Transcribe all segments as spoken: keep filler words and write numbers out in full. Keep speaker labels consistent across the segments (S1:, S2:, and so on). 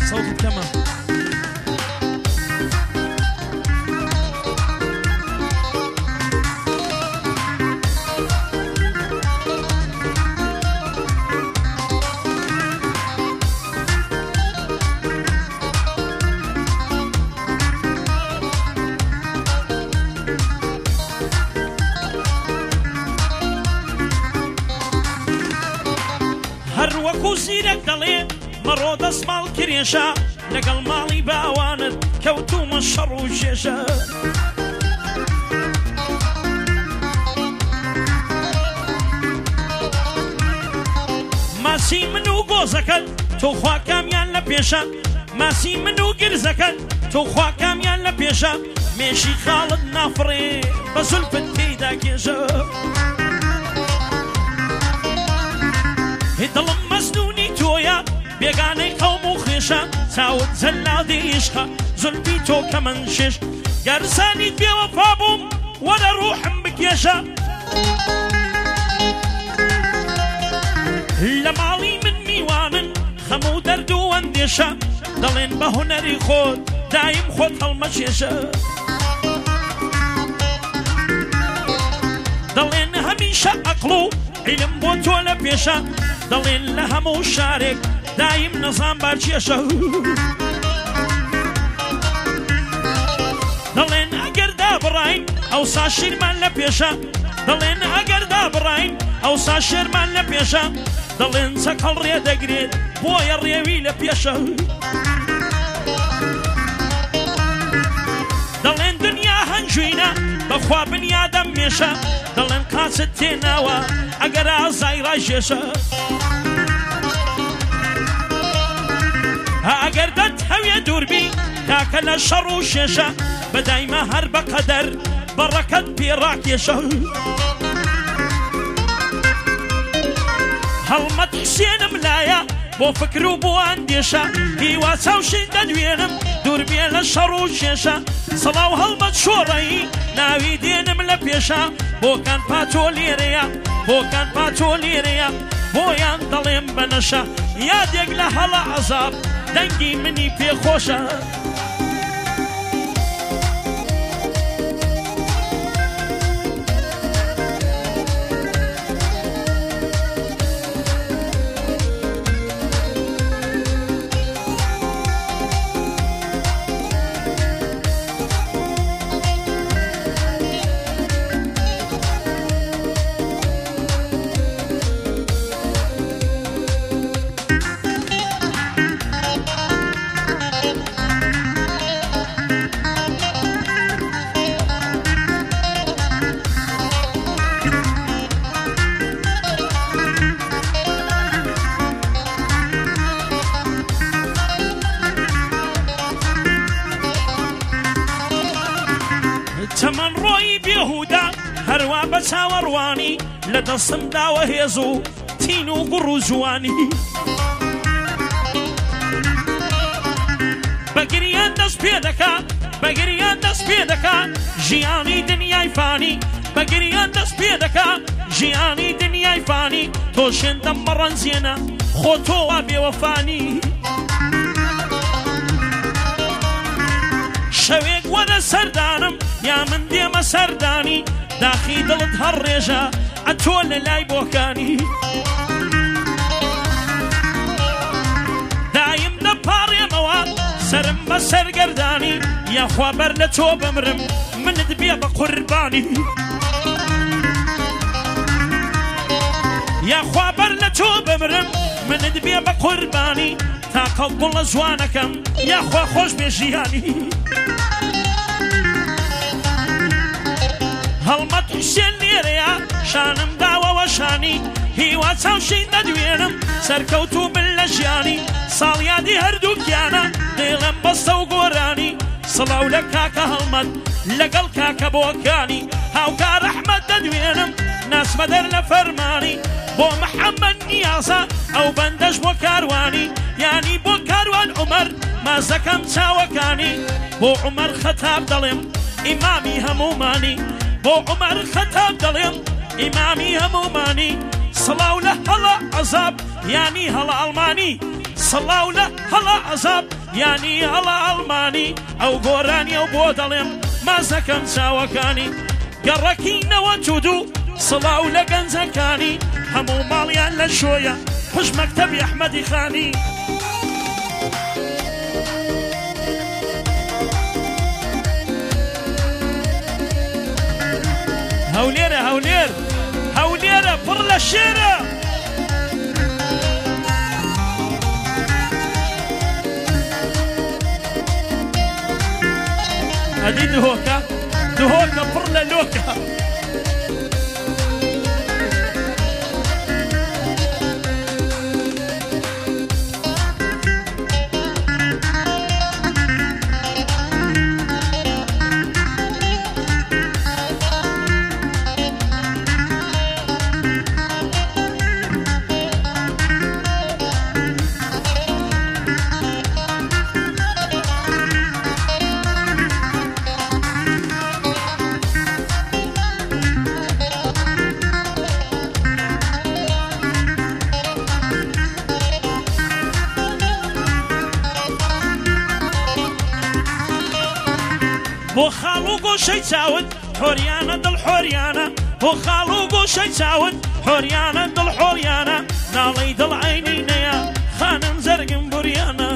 S1: صوت كمان هەروەکو زیرەک دەڵێ مەڕۆ دەستماڵ کرێژە لەگەڵ ماڵی باوانت کەوتومە شەڕ و ژێژە ماسی من و گۆزەکەت تۆ خوا کامیان لە پێشە ماسی من و گرزەکەت تۆ خوا کامیان لە پێشە مێشی خاڵت نافڕێ بە زولفت تێیدا گێژە دڵم مەزنونی تۆیە بێگانەی قەوم و خێشە چاوت جەلادی عیشقە زولفی تۆ کە من شێش گەرزانیت بێوەفا بووم وەرە ڕوحم بکێشە لە ماڵی من میوانن خەم و دەرد و ئەندێشە دەڵێن بە هونەری خۆت دایم خۆت هەڵمەچێشە دەڵێن هەمیشە عەقڵ و عیلم بۆ تۆ لە پێشە دەڵێن لە هەموو شارێک دایم نەزان بارچێشە دەڵێن ئەگەر دابڕاین ئەوسا شیرمان لە پێشە دەڵێن ئەگەر دابڕاین ئەوسا شێرمان لە پێشە دەڵێن چەکەڵ ڕێ دەگرێت بۆیە ڕێوی لە پێشە دەڵێن دنیا هەنجوینە بەخوا بنیادەم مێشە دەڵێن کاچت تێناوە ئەگەر ئازای ڕایژێشە ئەگەر دەت هەویە دووربی تاکە لە شەڕ و شێشە بەدایمە هەر بەقەدەر بەڕەکەت پێڕاکێشە هەڵمەت حسێنم لایە بۆ فکر و بۆ ئەندێشە هیوا چاوشین دەدوێنم دووربێ لە شەڕ و شێشە سەڵاو هەڵمەت شۆڕەیی ناوی دێنم لە پێشە بۆکان پاتۆ لێرەیە بۆکان پاتۆ لێرەیە بۆیان دەڵێم بەنەشە یادێک لە هەڵە عەزاب دەنگی منی پێخۆشە چەمەن ڕۆی بێهودا هەروە بە چاوەڕوانی لە دەستم داوە هێز و تین و گوڕ و جوانی بەگریان دەست پێ دەکا بەگریان دەست پێ دەکا ژیانی دنیای فانی بەگریان دەست پێ دەکا ژیانی دنیای فانی تۆ شێندەم مەڕەنجێنە خۆ تۆوا بێوەفانی شەوێک وەرە سەردانم یا من دێمە سەردانی داخی دڵت هەر ڕێژە ئەتۆ لە لای بۆکانی دایم دەپاڕێمەوە سرم بە سەرگەردانی یاخوا بەر لە تۆ بمرم منت بێ بە قوربانی یاخوا بەر لە تۆ بمرم منت بێ بە قوربانی تاقە گوڵە جوانەکەم یاخوا خۆش بێ ژیانی هەڵمەت حسێن لێرەیە شانم داوەوە شانی هیوا چاوشین دەدوێنم سەرکەوتو من لە ژیانی ساڵیادی هەردووکیانە دێڵم بەستە و گۆرانی سڵاو لە کاکە هەڵمەت لەگەڵ کاکە بۆکانی هاوکار ئەحمەد دەدوێنم ناسمە دەر لە فەرمانی بۆ محەممەد نیازە ئەو بەندەش بۆ کاروانی یانی بۆ کاروان عومەر مازەکەم چاوەکانی بۆ عومەر خەتاب دەڵێم ئیمامی هەمومانی بۆ عومەر خەتاب دەڵێم ئیمامی هەمومانی سڵاو لە هەڵە عەزاب یانی هەڵە ئەڵمانی سڵاو لە هەڵە عەزاب یانی هەڵا ئەڵمانی ئەو گۆرانیە و بۆ دەڵێم مازەکەم چاوەکانی گەڕەکینەوە جودو سڵاو لە گەنجەکانی هەموو ماڵیان لە شۆیە خوش مەکتەبی ئەحمەدی خانی هەولێرە هەولێر هەولێرە پڕ لە شێرە هەدی دهۆکە دهۆکە پڕ لە لۆکە بۆ خاڵ و گۆشەی چاوت حۆریانە دڵ حۆریانە بۆ خاڵ و گۆشەی چاوت حۆریانە دڵ حۆریانە ناڵەی دڵ عینینەیە خانم زەرگم بوریانە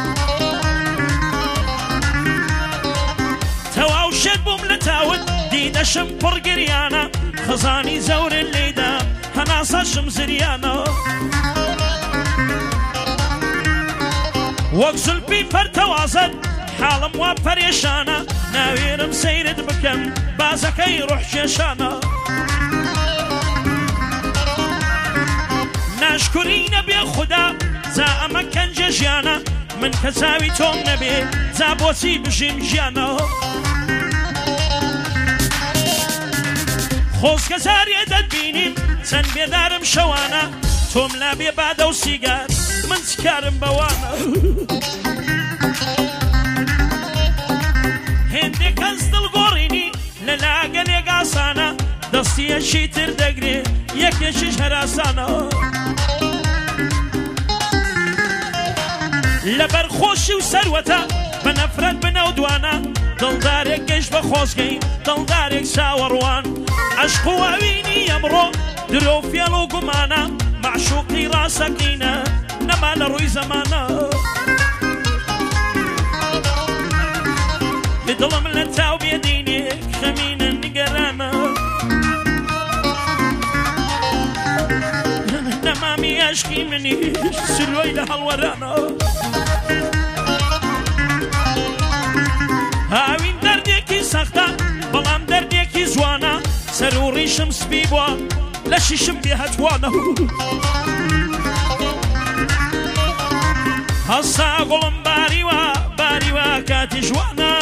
S1: تەواو شێت بووم لە تاوت دیدەشم پڕگریانە خزانی زەورن لێدا هەناسەشم زریانە وەک زولپی فەرتەوازت حاڵم وا پەرێشانە ناوێرم سەیرت بکەم بازەکەی ڕوحکێشانە ناشکرینە بێ خودا جا ئەمە کەنجە ژیانە من کە چاوی تۆم نەبێ جا بۆچی بژیم ژیانە خۆزگە زارێ دەتبینیم چەند بێدارم شەوانە تۆم لا بێ بادە و سیگار من چکارم بەوانە هێندێک کەس دڵگۆڕینی لە لاگەلێک ئاسانە دەستیەکی تر دەگرێ یەکێکیش هەراسانە لەبەر خۆشی و سەروەتە بە نەفرەت بنەو دوانە دڵدارێک گەشت بە خۆزگەی دڵدارێک چاوەڕوان عەشق و هاوینی ئەمڕۆ درۆ فێڵ و گومانە معشوقی ڕاستەقینە نەما لە ڕووی زەمانە دڵم لە تاو بێدینێک خەمینە نیگەرانە نەمامی عەشقی منیش سلوەی لە هەڵوەرانە هاوین دەردێکی سەختە بەڵام دەردێکی جوانە سەر و ڕیشم سپی بووە لە شیشم بێ هەتوانە هەستا گوڵم باریوە باریوە کاتی جوانە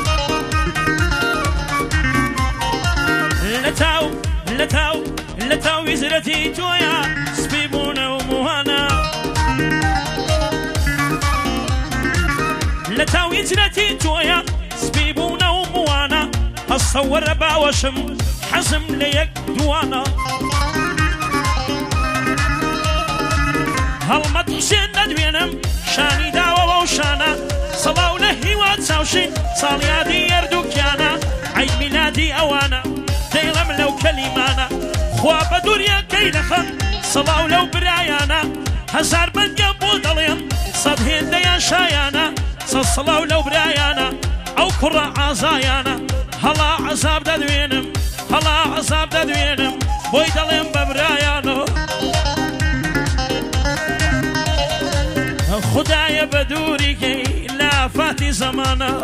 S1: لەتاو لەتاو لەتاو ویزرەتی تۆیە سپی بوونە و موهانە لەتاو ویزرەتی تۆیە سپی بوونە و موانە هەستە وەرە باوەشم حەزم لە یەک دوانە هەڵمەت حوسێن دەدوێنم شانی داوەوە و شانە سەڵاو لە هیوات چاوشین ساڵیادی یەردووکیانە عید میلادی ئەوانە دەیڵەم لەو کەلیمانە خوا بە دووریەکەی لەخەم سەڵاو لەو برایانە هەزار بەنگەم بۆ دەڵێم سەد هێندەیان شایانە سەد سەڵاو لەو برایانە ئەو کوڕە ئازایانە هەڵا عەزاب دەدوێنم هەڵا عەزاب دەدوێنم بۆی دەڵێم بە برایانە خدایە بە دووریکەی لە ئافاتی زەمانە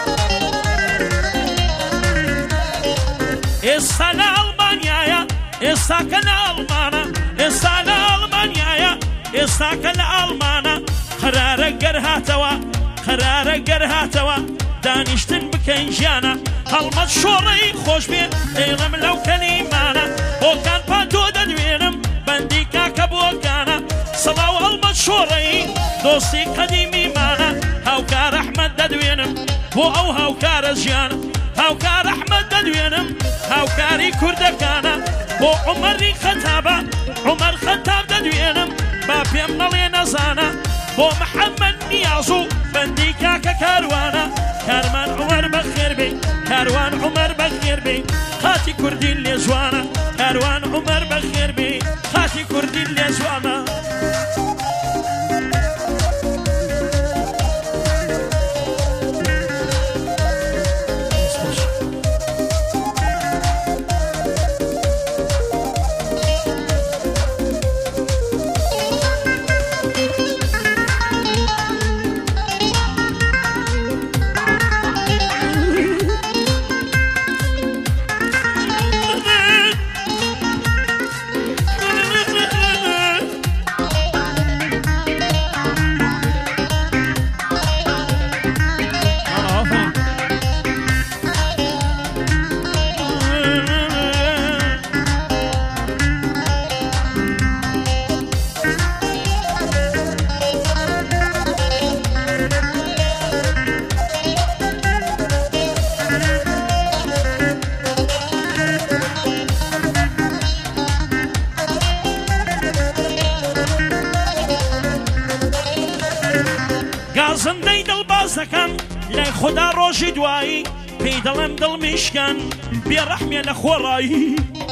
S1: ئێستا لە ئەڵمانیایە ئێستاکە لە ئەڵمانە ئێستا لە ئەڵمانیایە ئێستاکە لە ئەڵمانە قەرارە گەر هاتەوە قەرارە گەر هاتەوە دانیشتن بکەین ژیانە هەڵمەت شۆڕەی خۆش بێ دەیڵەم لەو کەلیمانە بۆکان پاتۆ دەدوێنم بەندی کاکە بۆکانە سەڵاو هەڵمەت شۆڕەی دۆستی قەدیمیمانە هاوکار ئەحمەد دەدوێنم بۆ ئەو هاوکارە ژیانە هاوکار ئەحمەد دەدوێنم هاوکاری کوردەکانە بۆ عومەری خەتابە عومەر خەتاب دەدوێنم با پێم نەڵێ نەزانە بۆ محەممەد نیاز و بەندی کاکە کاروانە کارمان عومەر بەخێر بێ کاروان عومەر بەخێر بێ خاتی کوردی لێ جوانە کاروان عومەر بەخێر بێ خاتی کوردی لێ جوانە
S2: زندەی دڵباز دەکەم لای خۆدا ڕۆژی دوایی پێی دەڵێم دڵمیشکەن بێڕەحمێ لە خۆڕایی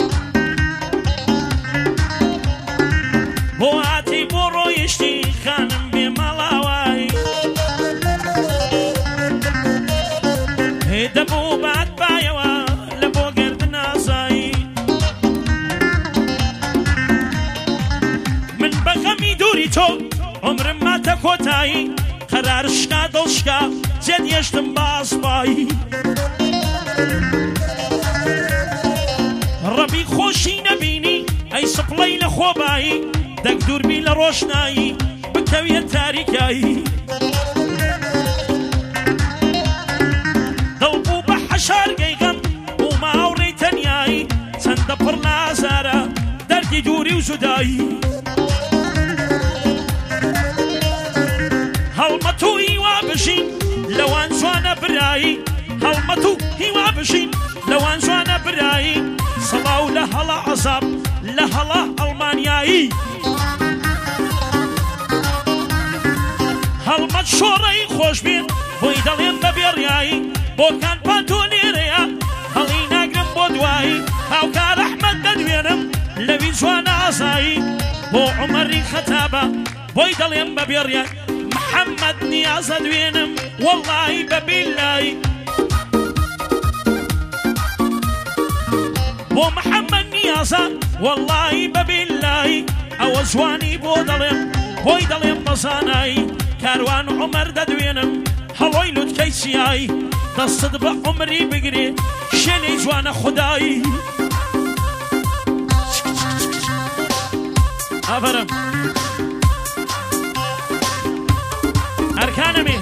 S2: بۆ هاتی بۆ ڕۆیشتی خانم بێ مەڵاوایی دەبوو بات بایەوە لە بۆ گرد نازایی من بەغەمی دووری تۆ عمرم ماتە کۆتایی قرار شکا دڵشکا جێت هێشتم باسپایی ڕەبی خۆشی نەبینی ئەی سپڵەی لە خۆبایی دەک دووربی لە ڕۆشنایی بکەویە تاریکایی دڵبوو بە حەشارگەی غەم بوو ماوڕێی تەنیایی چەندە پڕ نازارە دەردی دووری و جودایی هەڵمەت و هیوا بژین لەوان جوانە برایی هەڵمەت و هیوا بژین لەوان جوانە برایی سەڵاو لە هەڵا عەزاب لە هەڵا ئەڵمانیایی هەڵمەت شۆڕەی خۆشبێن بۆی دەڵێن بە بێڕیایی بۆکان پانتۆ لێرەیە هەڵی ناگرم بۆ دوایی هاوکار ئەحمەد دەدوێنم لەوی جوانە ئازایی بۆ عومەری خەتابە بۆی دەڵێن بە بێڕیایی محمد نیازە دوێنم وەڵڵاهی بەبیلایی بۆ محەممەد نیازە وەڵڵاهی بەبیلایی ئەوە جوانی بۆ دەڵێم بۆی دەڵێم بەزانایی کاروان عومەر دەدوێنم هەڵۆی لوتکەی سیایی دەستت بە عومری بگرێ شوێنەی جوانە خودایی ئافەرم ئەرکانەمێ